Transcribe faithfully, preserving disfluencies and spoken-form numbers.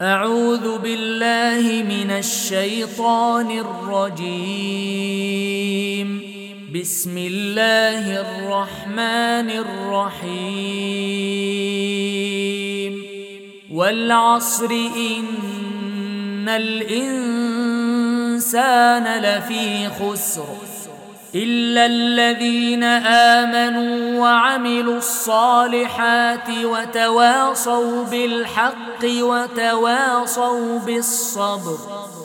أعوذ بالله من الشيطان الرجيم. بسم الله الرحمن الرحيم. والعصر إن الإنسان لفي خسر إلا الذين آمنوا وعملوا الصالحات وتواصوا بالحق وتواصوا بالصبر.